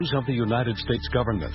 of the United States government.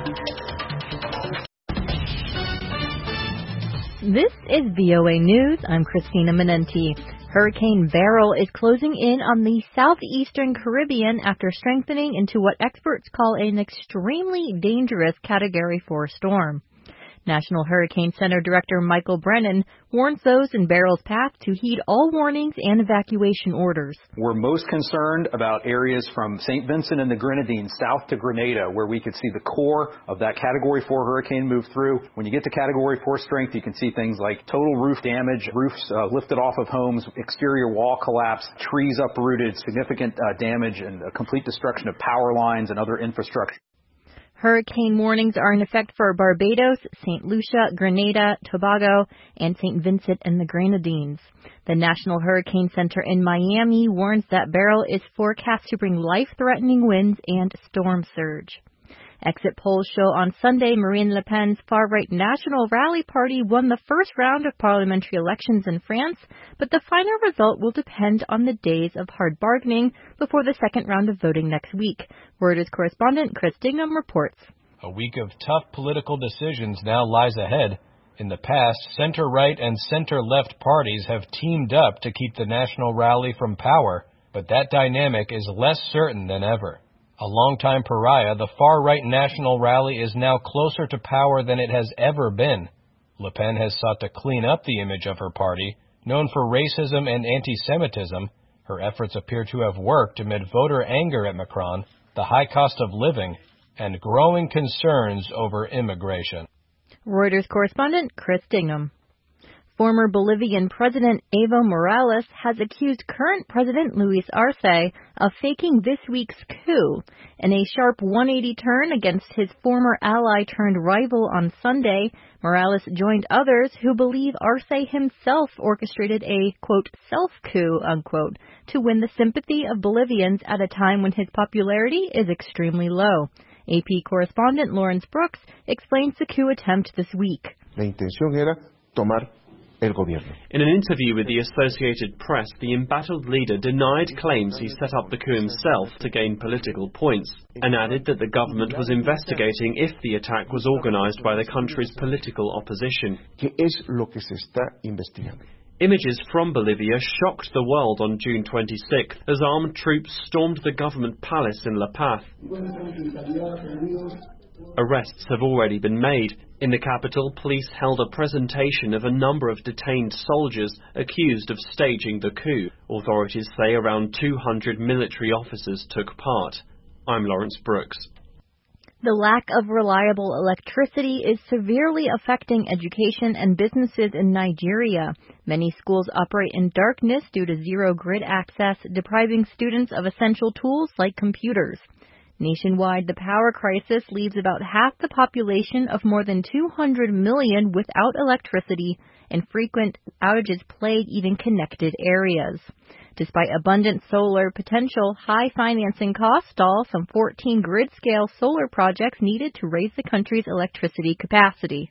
This is VOA News. I'm Christina Menenti. Hurricane Beryl is closing in on the southeastern Caribbean after strengthening into what experts call an extremely dangerous Category 4 storm. National Hurricane Center Director Michael Brennan warns those in Beryl's path to heed all warnings and evacuation orders. We're most concerned about areas from St. Vincent and the Grenadines south to Grenada, where we could see the core of that Category 4 hurricane move through. When you get to Category 4 strength, you can see things like total roof damage, roofs lifted off of homes, exterior wall collapse, trees uprooted, significant damage, and complete destruction of power lines and other infrastructure. Hurricane warnings are in effect for Barbados, St. Lucia, Grenada, Tobago, and St. Vincent and the Grenadines. The National Hurricane Center in Miami warns that Beryl is forecast to bring life-threatening winds and storm surge. Exit polls show on Sunday Marine Le Pen's far-right National Rally Party won the first round of parliamentary elections in France, but the final result will depend on the days of hard bargaining before the second round of voting next week. Reuters correspondent Chris Dignam reports. A week of tough political decisions now lies ahead. In the past, center-right and center-left parties have teamed up to keep the National Rally from power, but that dynamic is less certain than ever. A longtime pariah, the far-right National Rally is now closer to power than it has ever been. Le Pen has sought to clean up the image of her party. Known for racism and anti-Semitism, her efforts appear to have worked amid voter anger at Macron, the high cost of living, and growing concerns over immigration. Reuters correspondent Chris Dignam. Former Bolivian President Evo Morales has accused current President Luis Arce of faking this week's coup. In a sharp 180 turn against his former ally-turned-rival on Sunday, Morales joined others who believe Arce himself orchestrated a, quote, self-coup, unquote, to win the sympathy of Bolivians at a time when his popularity is extremely low. AP correspondent Lawrence Brooks explains the coup attempt this week. La intención era tomar el gobierno. In an interview with the Associated Press, the embattled leader denied claims he set up the coup himself to gain political points, and added that the government was investigating if the attack was organized by the country's political opposition. ¿Qué es lo que se está investigando? Images from Bolivia shocked the world on June 26th as armed troops stormed the government palace in La Paz. Arrests have already been made. In the capital, police held a presentation of a number of detained soldiers accused of staging the coup. Authorities say around 200 military officers took part. I'm Lawrence Brooks. The lack of reliable electricity is severely affecting education and businesses in Nigeria. Many schools operate in darkness due to zero grid access, depriving students of essential tools like computers. Nationwide, the power crisis leaves about half the population of more than 200 million without electricity, and frequent outages plague even connected areas. Despite abundant solar potential, high financing costs stall some 14 grid-scale solar projects needed to raise the country's electricity capacity.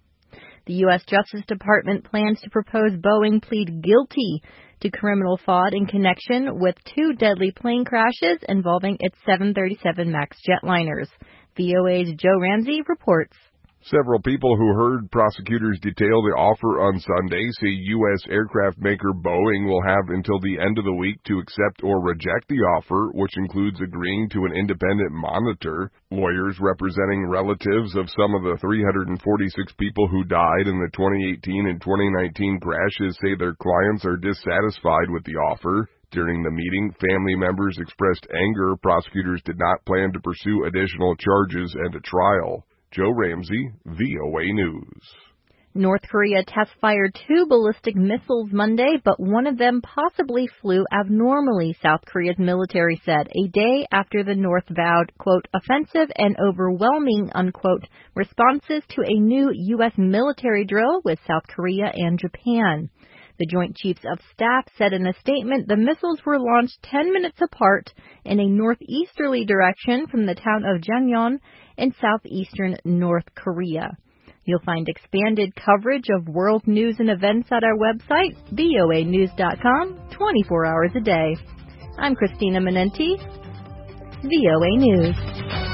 The U.S. Justice Department plans to propose Boeing plead guilty to criminal fraud in connection with two deadly plane crashes involving its 737 MAX jetliners. VOA's Joe Ramsey reports. Several people who heard prosecutors detail the offer on Sunday say U.S. aircraft maker Boeing will have until the end of the week to accept or reject the offer, which includes agreeing to an independent monitor. Lawyers representing relatives of some of the 346 people who died in the 2018 and 2019 crashes say their clients are dissatisfied with the offer. During the meeting, family members expressed anger. Prosecutors did not plan to pursue additional charges and a trial. Joe Ramsey, VOA News. North Korea test-fired two ballistic missiles Monday, but one of them possibly flew abnormally, South Korea's military said, a day after the North vowed, quote, offensive and overwhelming, unquote, responses to a new U.S. military drill with South Korea and Japan. The Joint Chiefs of Staff said in a statement the missiles were launched 10 minutes apart in a northeasterly direction from the town of Jangyon in southeastern North Korea. You'll find expanded coverage of world news and events at our website, voanews.com, 24 hours a day. I'm Christina Menenti, VOA News.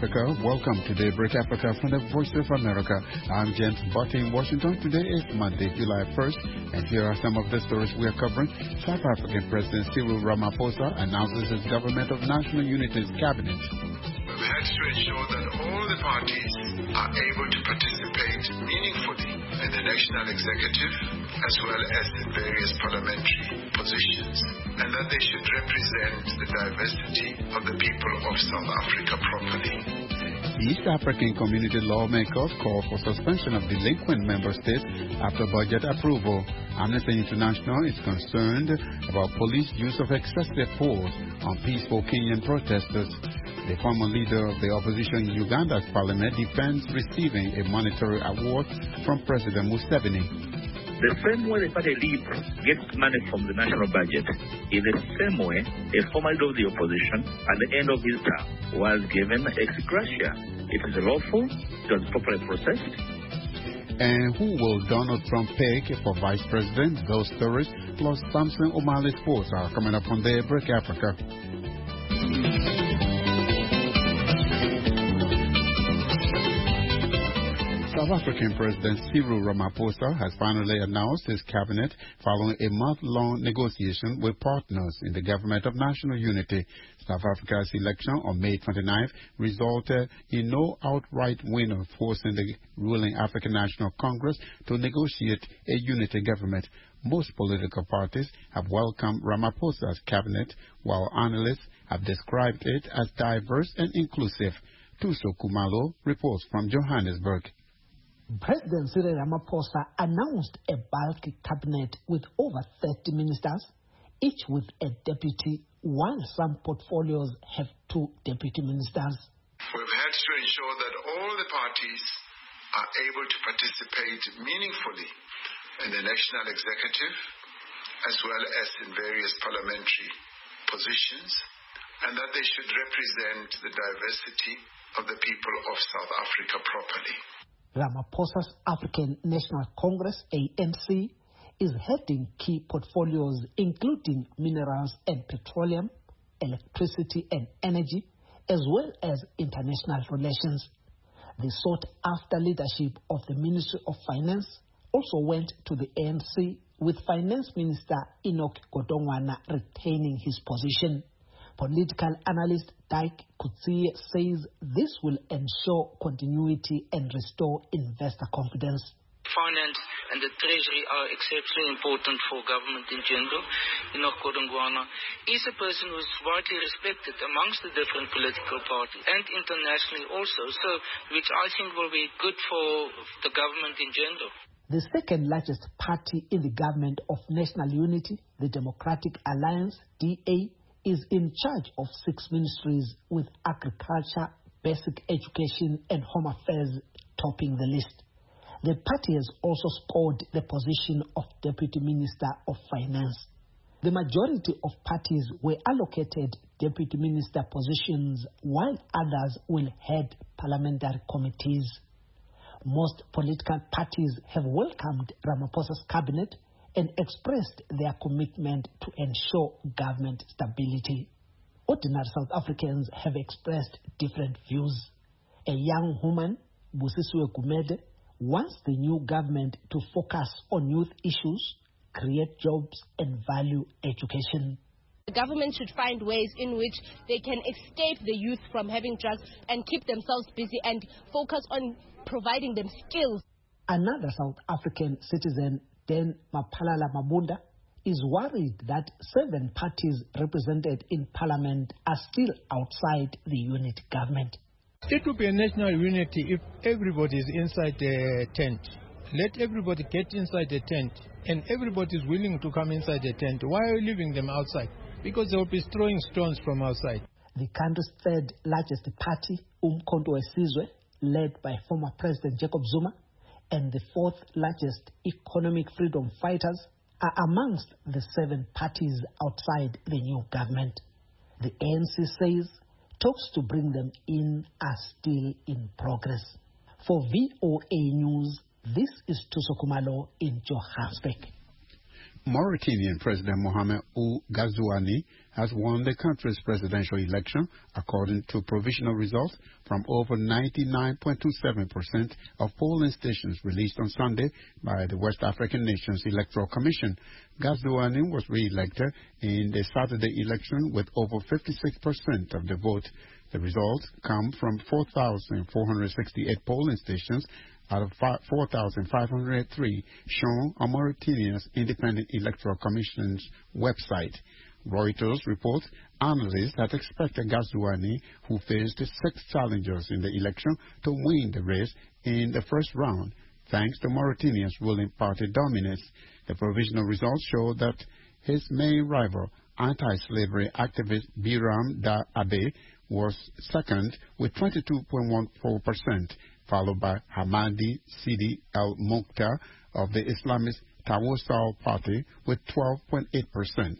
Africa. Welcome to Daybreak Africa from the Voice of America. I'm James Butte in Washington. Today is Monday, July 1st, and here are some of the stories we are covering. South African President Cyril Ramaphosa announces his Government of National Unity's cabinet. We've had to ensure that all the parties are able to participate meaningfully in the national executive as well as in various parliamentary positions, and that they should represent the diversity of the people of South Africa properly. East African community lawmakers call for suspension of delinquent member states after budget approval. Amnesty International is concerned about police use of excessive force on peaceful Kenyan protesters. The former leader of the opposition in Uganda's parliament defends receiving a monetary award from President Museveni. The same way the party Libre gets money from the national budget is the same way a former leader of the opposition at the end of his term was given ex gratia. It is lawful, it was properly processed. And who will Donald Trump pick for vice president? Those stories plus Samson O'Malley Sports are coming up on Daybreak Africa. South African President Cyril Ramaphosa has finally announced his cabinet following a month-long negotiation with partners in the Government of National Unity. South Africa's election on May 29th resulted in no outright winner, forcing the ruling African National Congress to negotiate a unity government. Most political parties have welcomed Ramaphosa's cabinet, while analysts have described it as diverse and inclusive. Tuso Kumalo reports from Johannesburg. President Cyril Ramaphosa announced a bulky cabinet with over 30 ministers, each with a deputy, while some portfolios have 2 deputy ministers. We've had to ensure that all the parties are able to participate meaningfully in the national executive as well as in various parliamentary positions, and that they should represent the diversity of the people of South Africa properly. Ramaphosa's African National Congress, ANC, is heading key portfolios including minerals and petroleum, electricity and energy, as well as international relations. The sought-after leadership of the Ministry of Finance also went to the ANC, with Finance Minister Enoch Godongwana retaining his position. Political analyst Dyke Kutsie says this will ensure continuity and restore investor confidence. Finance and the Treasury are exceptionally important for government in general. Enoch Godongwana is a person who is widely respected amongst the different political parties and internationally also, so which I think will be good for the government in general. The second largest party in the Government of National Unity, the Democratic Alliance, DA, is in charge of 6 ministries, with agriculture, basic education and home affairs topping the list. The party has also scored the position of Deputy Minister of Finance. The majority of parties were allocated Deputy Minister positions, while others will head parliamentary committees. Most political parties have welcomed Ramaphosa's cabinet and expressed their commitment to ensure government stability. Ordinary South Africans have expressed different views. A young woman, Busisiwe Gumede, wants the new government to focus on youth issues, create jobs and value education. The government should find ways in which they can escape the youth from having drugs and keep themselves busy and focus on providing them skills. Another South African citizen, Dan Mapalala Mabunda, is worried that 7 parties represented in parliament are still outside the unity government. It would be a national unity if everybody is inside the tent. Let everybody get inside the tent, and everybody is willing to come inside the tent. Why are you leaving them outside? Because they will be throwing stones from outside. The country's third largest party, Umkhonto weSizwe, led by former President Jacob Zuma, and the 4th largest economic freedom fighters, are amongst the 7 parties outside the new government. The ANC says talks to bring them in are still in progress. For VOA News, this is Tuso Kumalo in Johannesburg. Mauritanian President Mohamed Ould Ghazouani has won the country's presidential election according to provisional results from over 99.27% of polling stations released on Sunday by the West African Nations Electoral Commission. Ghazouani was re-elected in the Saturday election with over 56% of the vote. The results come from 4,468 polling stations out of 4,503 shown on Mauritania's Independent Electoral Commission's website. Reuters reports analysts had expected Ghazouani, who faced 6 challengers in the election, to win the race in the first round, thanks to Mauritania's ruling party dominance. The provisional results show that his main rival, anti-slavery activist Biram Da Abe, was second with 22.14%, followed by Hamadi Sidi El Mokhtar of the Islamist Tawassul Party with 12.8%.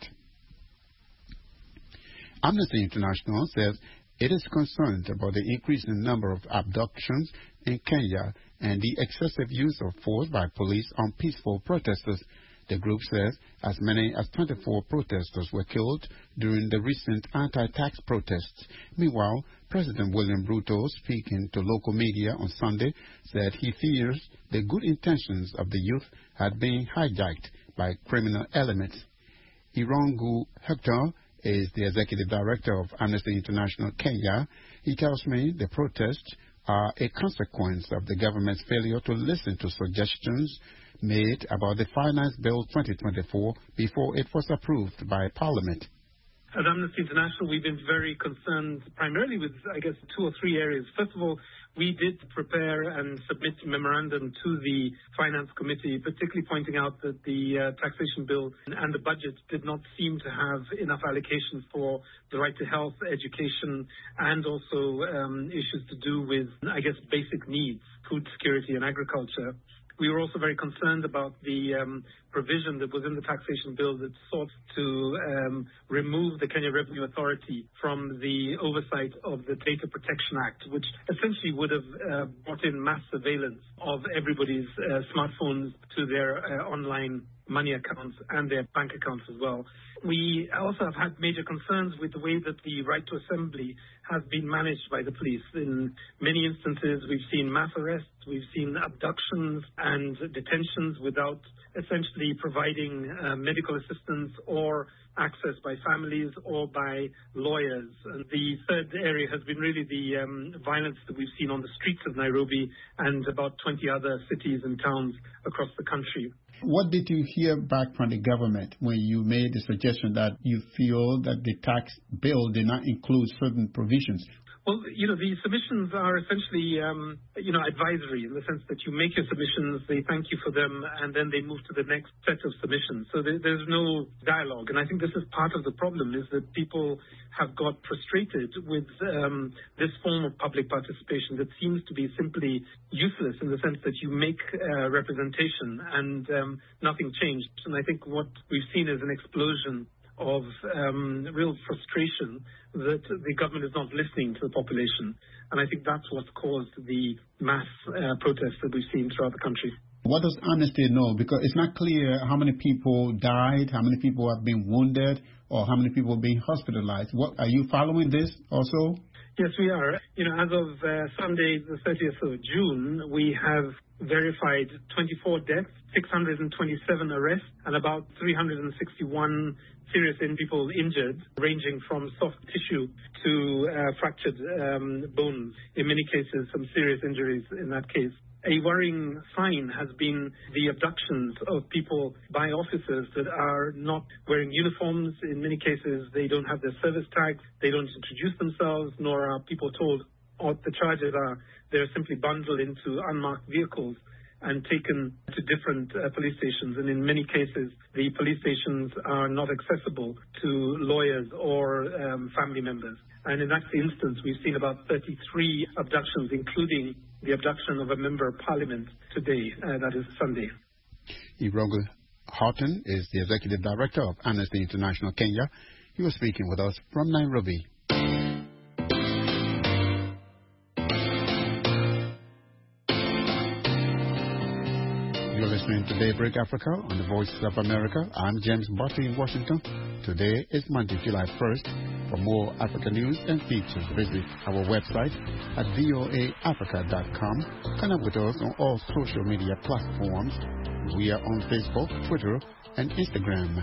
Amnesty International says it is concerned about the increasing number of abductions in Kenya and the excessive use of force by police on peaceful protesters. The group says as many as 24 protesters were killed during the recent anti-tax protests. Meanwhile, President William Ruto, speaking to local media on Sunday, said he fears the good intentions of the youth had been hijacked by criminal elements. Irungu Hector is the executive director of Amnesty International Kenya. He tells me the protests are a consequence of the government's failure to listen to suggestions made about the Finance Bill 2024 before it was approved by Parliament. At Amnesty International, we've been very concerned primarily with, 2 or 3 areas. First of all, we did prepare and submit a memorandum to the Finance Committee, particularly pointing out that the taxation bill and the budget did not seem to have enough allocations for the right to health, education, and also issues to do with, basic needs, food security and agriculture. We were also very concerned about the provision that was in the taxation bill that sought to remove the Kenya Revenue Authority from the oversight of the Data Protection Act, which essentially would have brought in mass surveillance of everybody's smartphones to their online money accounts and their bank accounts as well. We also have had major concerns with the way that the right to assembly has been managed by the police. In many instances, we've seen mass arrests, we've seen abductions and detentions without essentially providing medical assistance or access by families or by lawyers. And the third area has been really the violence that we've seen on the streets of Nairobi and about 20 other cities and towns across the country. What did you hear back from the government when you made the suggestion that you feel that the tax bill did not include certain provisions? Well, the submissions are essentially, advisory in the sense that you make your submissions, they thank you for them, and then they move to the next set of submissions. So there's no dialogue. And I think this is part of the problem, is that people have got frustrated with this form of public participation that seems to be simply useless in the sense that you make representation and nothing changed. And I think what we've seen is an explosion of real frustration that the government is not listening to the population. And I think that's what's caused the mass protests that we've seen throughout the country. What does Amnesty know? Because it's not clear how many people died, how many people have been wounded, or how many people have been hospitalized. Are you following this also? Yes, we are. As of Sunday, the 30th of June, we have verified 24 deaths, 627 arrests, and about 361 serious people injured, ranging from soft tissue to fractured bones. In many cases, some serious injuries in that case. A worrying sign has been the abductions of people by officers that are not wearing uniforms. In many cases, they don't have their service tags, they don't introduce themselves, nor are people told what the charges are. They're simply bundled into unmarked vehicles and taken to different police stations. And in many cases, the police stations are not accessible to lawyers or family members. And in that instance, we've seen about 33 abductions, including the abduction of a member of parliament today, that is Sunday. Irungu Houghton is the executive director of Amnesty International Kenya. He was speaking with us from Nairobi. You're listening to Daybreak Africa on the Voices of America. I'm James Butty in Washington. Today is Monday, July 1st. For more Africa news and features, visit our website at voaafrica.com. Connect with us on all social media platforms. We are on Facebook, Twitter, and Instagram.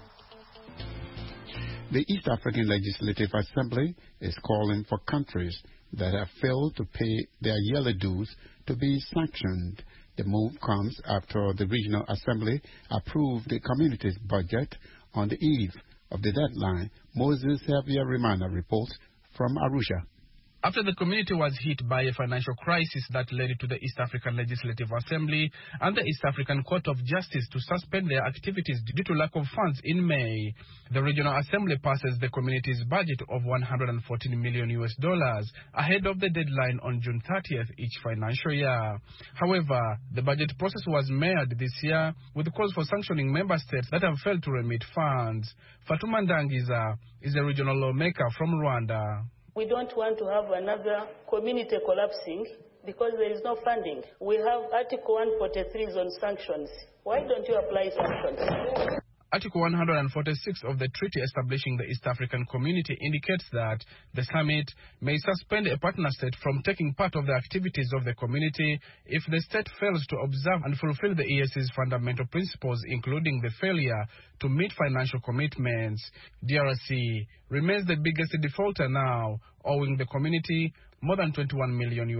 The East African Legislative Assembly is calling for countries that have failed to pay their yearly dues to be sanctioned. The move comes after the Regional Assembly approved the community's budget on the eve of the deadline. Moses Xavier-Rimana reports from Arusha. After the community was hit by a financial crisis that led to the East African Legislative Assembly and the East African Court of Justice to suspend their activities due to lack of funds in May, the Regional Assembly passes the community's budget of $114 million ahead of the deadline on June 30th each financial year. However, the budget process was mired this year with calls for sanctioning member states that have failed to remit funds. Fatuma Ndangiza is a regional lawmaker from Rwanda. We don't want to have another community collapsing because there is no funding. We have Article 143 on sanctions. Why don't you apply sanctions? Article 146 of the treaty establishing the East African Community indicates that the summit may suspend a partner state from taking part of the activities of the community if the state fails to observe and fulfill the EAC's fundamental principles, including the failure to meet financial commitments. DRC remains the biggest defaulter now, owing the community more than $21 million.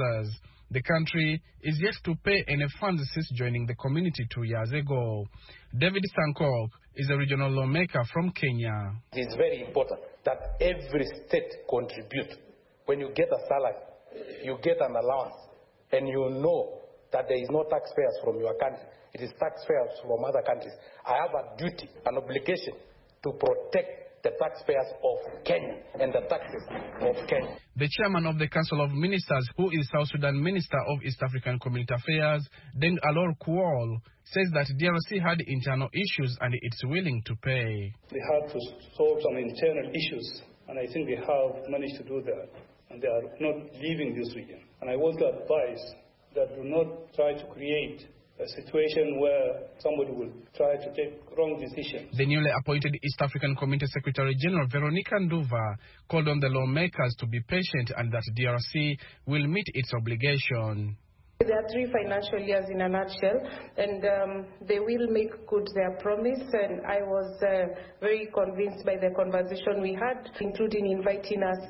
The country is yet to pay any funds since joining the community 2 years ago. David Sankok is a regional lawmaker from Kenya. It is very important that every state contribute. When you get a salary, you get an allowance, and you know that there is no taxpayers from your country. It is taxpayers from other countries. I have a duty, an obligation to protect the taxpayers of Kenya and the taxes of Kenya. The chairman of the Council of Ministers, who is South Sudan Minister of East African Community Affairs, Deng Alor Kuol, says that DRC had internal issues and it's willing to pay. They have to solve some internal issues, and I think they have managed to do that, and they are not leaving this region. And I want to advise that do not try to create a situation where somebody will try to take wrong decisions. The newly appointed East African Community Secretary General Veronica Nduva called on the lawmakers to be patient and that DRC will meet its obligation. There are 3 financial years in a nutshell, and they will make good their promise, and I was very convinced by the conversation we had, including inviting us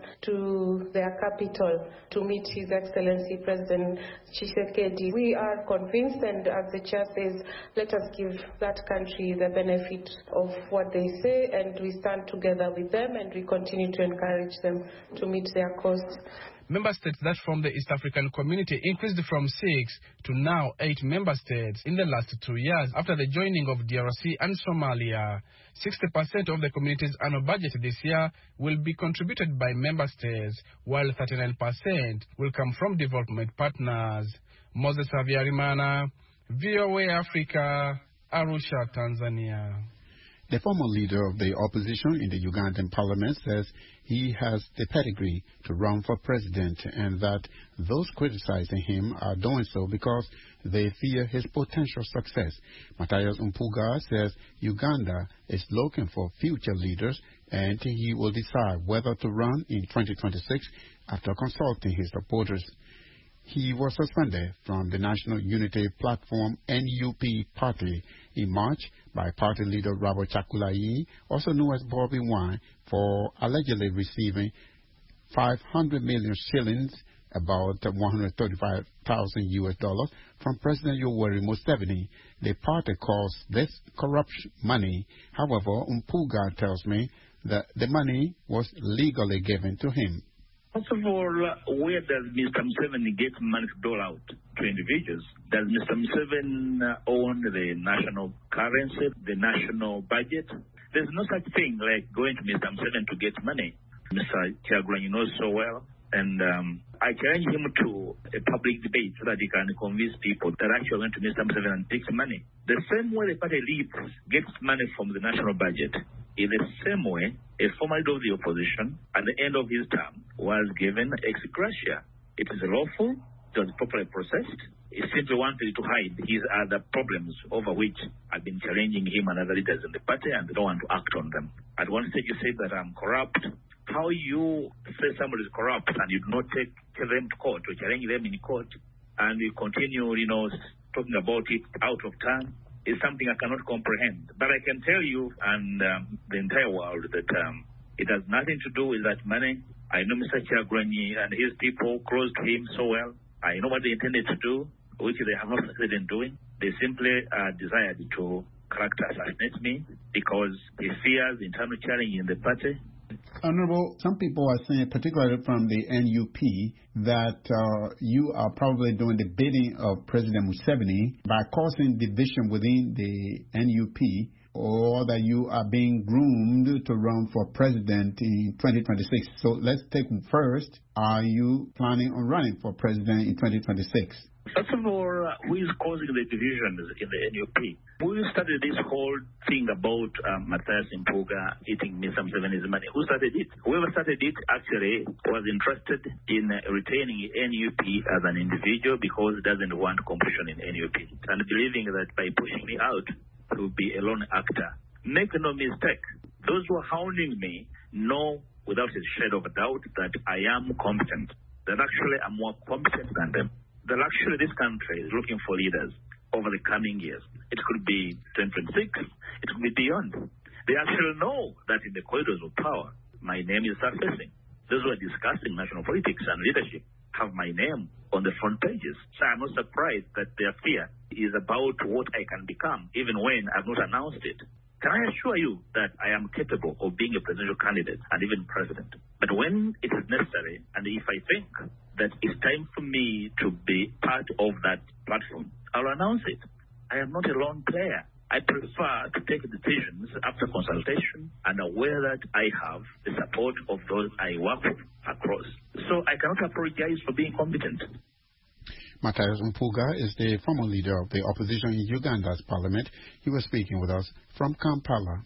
to their capital to meet His Excellency President Tshisekedi. We are convinced, and as the chair says, let us give that country the benefit of what they say, and we stand together with them, and we continue to encourage them to meet their cause. Member states that form the East African Community increased from 6 to now 8 member states in the last 2 years after the joining of DRC and Somalia. 60% of the community's annual budget this year will be contributed by member states, while 39% will come from development partners. Moses Xavier-Rimana, VOA Africa, Arusha, Tanzania. The former leader of the opposition in the Ugandan parliament says he has the pedigree to run for president and that those criticizing him are doing so because they fear his potential success. Matthias Mpuga says Uganda is looking for future leaders and he will decide whether to run in 2026 after consulting his supporters. He was suspended from the National Unity Platform NUP party in March by party leader Robert Chakulai, also known as Bobby Wine, for allegedly receiving 500 million shillings, about $135,000 from President Yoweri Museveni. The party calls this corrupt money. However, Mpuga tells me that the money was legally given to him. First of all, where does Mr. Museveni get money to dole out to individuals? Does Mr. Museveni own the national currency, the national budget? There's no such thing like going to Mr. Museveni to get money. Mr. Kyagulanyi knows so well, and I challenge him to a public debate so that he can convince people that actually went to Mr. Museveni and takes money. The same way the party leader gets money from the national budget, in the same way, a former leader of the opposition, at the end of his term, was given ex gratia. It is lawful, it was properly processed, he simply wanted to hide his other problems over which I've been challenging him and other leaders in the party, and they don't want to act on them. At one stage, you said that I'm corrupt. How you say somebody is corrupt and you do not take them to court or challenge them in court, and you continue, talking about it out of turn, is something I cannot comprehend. But I can tell you and the entire world that it has nothing to do with that money. I know Mr. Kyagulanyi and his people close to him so well. I know what they intended to do, which they have not succeeded in doing. They simply desired to character assassinate me because he fears internal challenge in the party. Honorable, some people are saying, particularly from the NUP, that you are probably doing the bidding of President Museveni by causing division within the NUP, or that you are being groomed to run for president in 2026. So let's take first, are you planning on running for president in 2026? First of all, who is causing the divisions in the NUP? Who started this whole thing about Mathias Mpuuga eating Mr. Museveni's money? Who started it? Whoever started it actually was interested in retaining NUP as an individual because it doesn't want competition in NUP, and believing that by pushing me out, he will be a lone actor. Make no mistake, those who are hounding me know without a shadow of a doubt that I am competent, that actually I'm more competent than them. That actually this country is looking for leaders over the coming years. It could be 2026, it could be beyond. They actually know that in the corridors of power, my name is surfacing. Those who are discussing national politics and leadership have my name on the front pages. So I'm not surprised that their fear is about what I can become, even when I've not announced it. Can I assure you that I am capable of being a presidential candidate and even president? But when it is necessary, and if I think that it's time for me to be part of that platform, I'll announce it. I am not a lone player. I prefer to take decisions after consultation and aware that I have the support of those I work with across. So I cannot apologize for being competent. Mathias Mpuuga is the former leader of the opposition in Uganda's parliament. He was speaking with us from Kampala.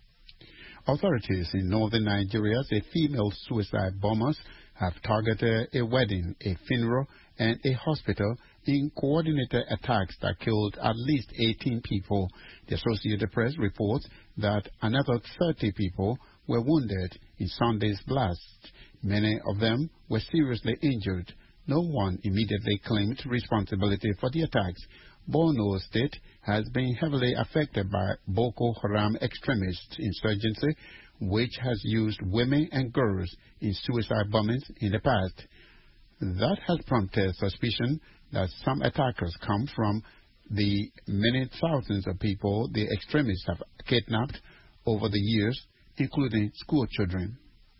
Authorities in northern Nigeria say female suicide bombers have targeted a wedding, a funeral, and a hospital in coordinated attacks that killed at least 18 people. The Associated Press reports that another 30 people were wounded in Sunday's blast. Many of them were seriously injured. No one immediately claimed responsibility for the attacks. Borno State has been heavily affected by Boko Haram extremist insurgency, which has used women and girls in suicide bombings in the past. That has prompted suspicion that some attackers come from the many thousands of people the extremists have kidnapped over the years, including school children.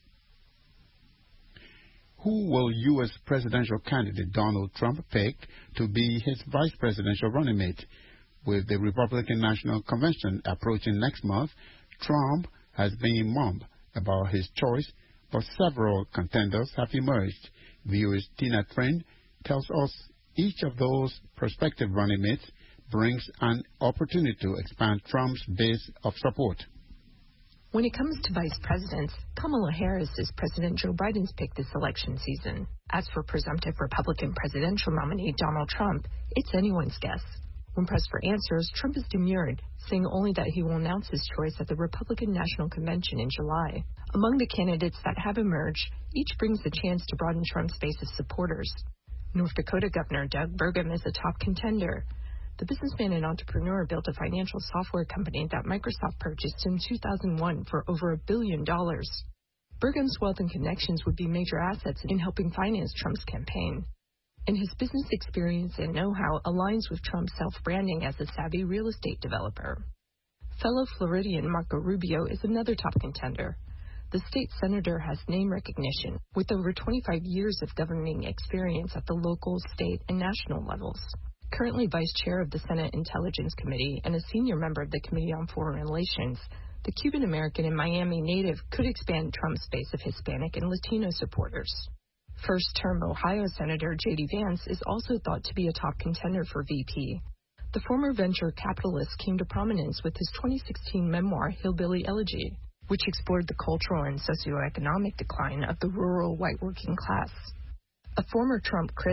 Who will U.S. presidential candidate Donald Trump pick to be his vice presidential running mate? With the Republican National Convention approaching next month, Trump has been mum about his choice, but several contenders have emerged. Viewers Tina Friend tells us each of those prospective running mates brings an opportunity to expand Trump's base of support. When it comes to vice presidents, Kamala Harris is President Joe Biden's pick this election season. As for presumptive Republican presidential nominee Donald Trump, it's anyone's guess. When pressed for answers, Trump is demurred, saying only that he will announce his choice at the Republican National Convention in July. Among the candidates that have emerged, each brings the chance to broaden Trump's base of supporters. North Dakota Governor Doug Burgum is a top contender. The businessman and entrepreneur built a financial software company that Microsoft purchased in 2001 for over $1 billion. Burgum's wealth and connections would be major assets in helping finance Trump's campaign. And his business experience and know-how aligns with Trump's self-branding as a savvy real estate developer. Fellow Floridian Marco Rubio is another top contender. The state senator has name recognition, with over 25 years of governing experience at the local, state, and national levels. Currently vice chair of the Senate Intelligence Committee and a senior member of the Committee on Foreign Relations, the Cuban-American and Miami native could expand Trump's base of Hispanic and Latino supporters. First-term Ohio Senator J.D. Vance is also thought to be a top contender for VP. The former venture capitalist came to prominence with his 2016 memoir, Hillbilly Elegy, which explored the cultural and socioeconomic decline of the rural white working class. A former Trump critic,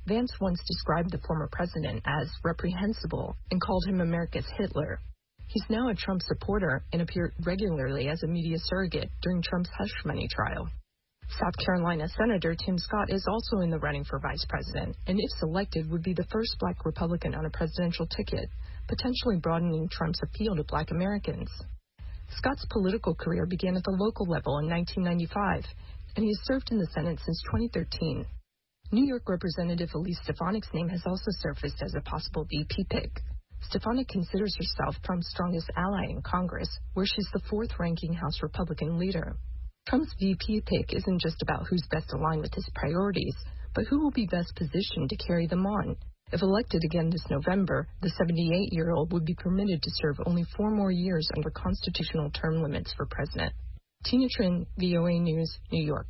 Vance once described the former president as reprehensible and called him America's Hitler. He's now a Trump supporter and appeared regularly as a media surrogate during Trump's hush money trial. South Carolina Senator Tim Scott is also in the running for vice president, and if selected, would be the first black Republican on a presidential ticket, potentially broadening Trump's appeal to black Americans. Scott's political career began at the local level in 1995, and he has served in the Senate since 2013. New York Representative Elise Stefanik's name has also surfaced as a possible VP pick. Stefanik considers herself Trump's strongest ally in Congress, where she's the fourth-ranking House Republican leader. Trump's VP pick isn't just about who's best aligned with his priorities, but who will be best positioned to carry them on. If elected again this November, the 78-year-old would be permitted to serve only 4 more years under constitutional term limits for president. Tina Trin, VOA News, New York.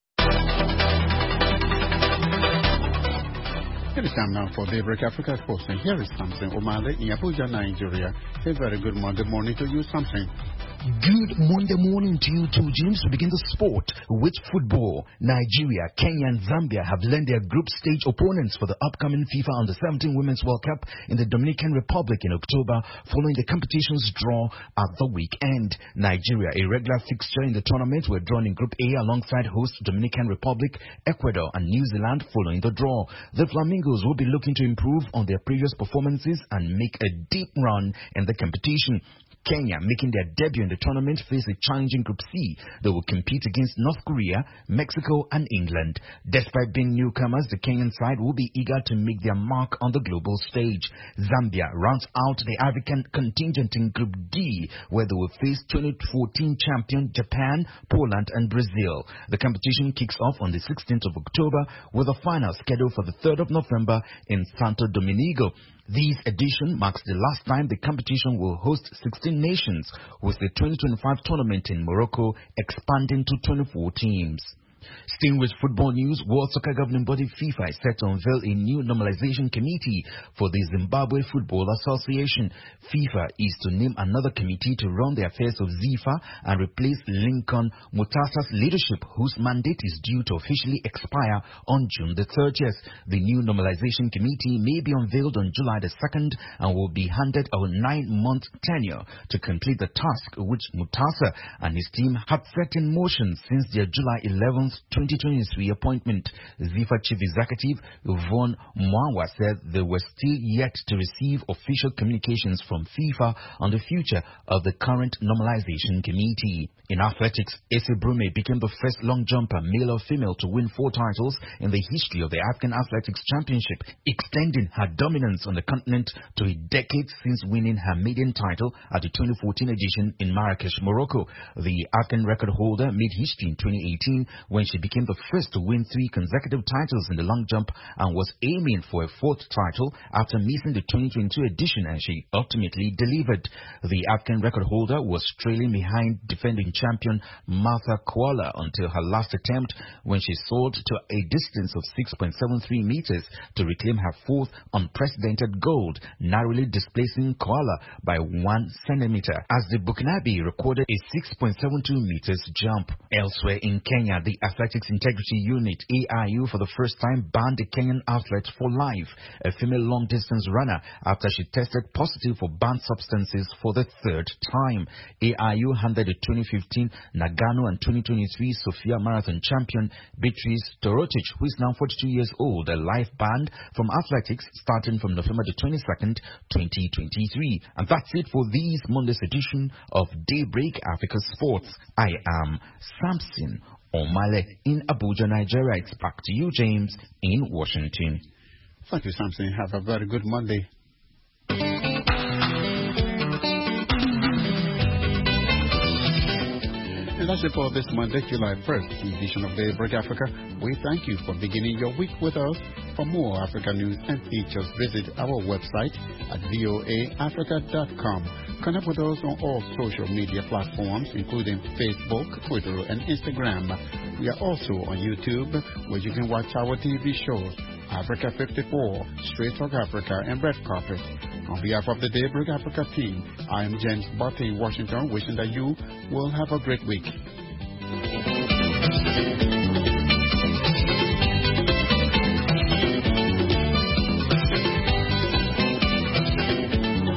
It is time now for Daybreak Africa Sports, and here is Samson Omale in Abuja, Nigeria. A very good Monday morning to you, Samson. Good Monday morning to you too, James. We begin the sport with football. Nigeria, Kenya, and Zambia have learned their group stage opponents for the upcoming FIFA Under-17 Women's World Cup in the Dominican Republic in October, following the competition's draw at the weekend. Nigeria, a regular fixture in the tournament, were drawn in Group A alongside host Dominican Republic, Ecuador, and New Zealand following the draw. The Flamingos will be looking to improve on their previous performances and make a deep run in the competition. Kenya, making their debut in the tournament, face a challenging Group C. They will compete against North Korea, Mexico, and England. Despite being newcomers, the Kenyan side will be eager to make their mark on the global stage. Zambia rounds out the African contingent in Group D, where they will face 2014 champion Japan, Poland, and Brazil. The competition kicks off on the 16th of October, with a final scheduled for the 3rd of November in Santo Domingo. This edition marks the last time the competition will host 16 nations, with the 2025 tournament in Morocco expanding to 24 teams. Staying with football news, World Soccer Governing Body FIFA is set to unveil a new normalization committee for the Zimbabwe Football Association. FIFA is to name another committee to run the affairs of ZIFA and replace Lincoln Mutasa's leadership, whose mandate is due to officially expire on June the 30th. The new normalization committee may be unveiled on July the 2nd and will be handed a 9-month tenure to complete the task which Mutasa and his team have set in motion since their July 11th 2023 appointment. ZIFA Chief Executive Yvonne Mwawa said they were still yet to receive official communications from FIFA on the future of the current normalization committee. In athletics, Ese Brume became the first long jumper, male or female, to win 4 titles in the history of the African Athletics Championship, extending her dominance on the continent to a decade since winning her maiden title at the 2014 edition in Marrakesh, Morocco. The African record holder made history in 2018 when she became the first to win 3 consecutive titles in the long jump and was aiming for a 4th title after missing the 2022 edition, and she ultimately delivered. The African record holder was trailing behind defending champion Martha Koala until her last attempt, when she soared to a distance of 6.73 meters to reclaim her 4th unprecedented gold, narrowly displacing Koala by 1 centimeter, as the Burkinabe recorded a 6.72 meters jump. Elsewhere in Kenya, the Athletics Integrity Unit, AIU, for the first time banned a Kenyan athlete for life, a female long-distance runner, after she tested positive for banned substances for the 3rd time. AIU handed the 2015 Nagano and 2023 Sofia Marathon champion Beatrice Torotich, who is now 42 years old, a life ban from athletics starting from November the 22nd, 2023. And that's it for this Monday's edition of Daybreak Africa Sports. I am Samson Omale in Abuja, Nigeria. It's back to you, James, in Washington. Thank you, Samson. Have a very good Monday. And that's it for this Monday, July 1st edition of Daybreak Africa. We thank you for beginning your week with us. For more Africa news and features, visit our website at voaafrica.com. Connect with us on all social media platforms, including Facebook, Twitter, and Instagram. We are also on YouTube, where you can watch our TV shows, Africa 54, Straight Talk Africa, and Red Carpet. On behalf of the Daybreak Africa team, I am James Barty in Washington, wishing that you will have a great week.